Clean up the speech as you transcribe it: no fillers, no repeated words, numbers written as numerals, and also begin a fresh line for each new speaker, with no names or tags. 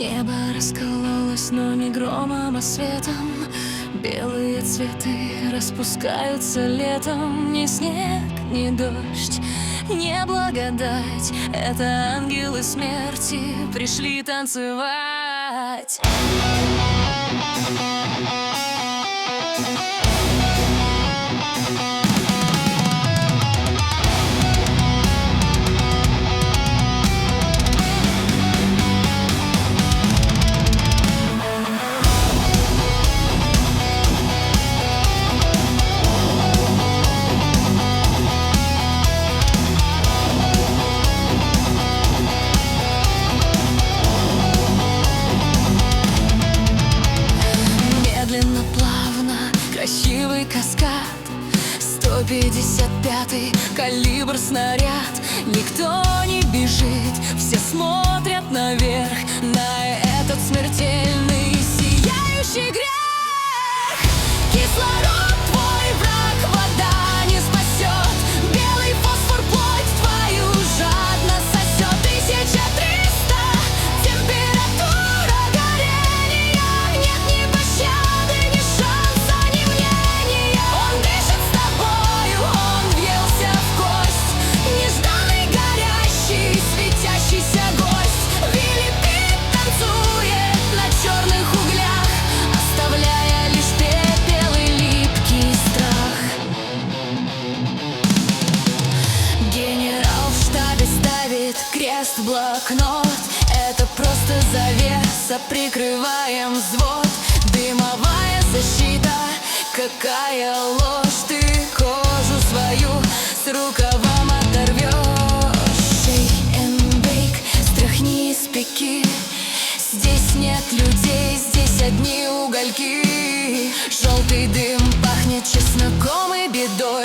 Небо раскололось, но не громом, а светом. Белые цветы распускаются летом. Ни снег, ни дождь, не благодать. Это ангелы смерти пришли танцевать. Медленно, плавно, красивый каскад. 155-й калибр снаряд. Никто не бежит, все смотрят наверх, на этот смертельный сияющий грех. Кислород твой враг, вода не спасет. Белый фосфор плоть твою жадно сосет. 1300 температура горения. Нет ни пощады, ни шанса, ни мнения. Он дышит с тобою, он въелся в кость. Нежданный, горящий, светящийся гость. Вилли Пит танцует на черных углях, оставляя лишь пепел и липкий страх. Генерал в штабе ставит крест в блокнот. Это просто завеса, прикрываем взвод. Дымовая защита, какая ложь. Ты кожу свою с рукавом оторвешь. Shake and bake, стряхни, спеки. Здесь нет людей, здесь одни угольки. Желтый дым пахнет чесноком и бедой.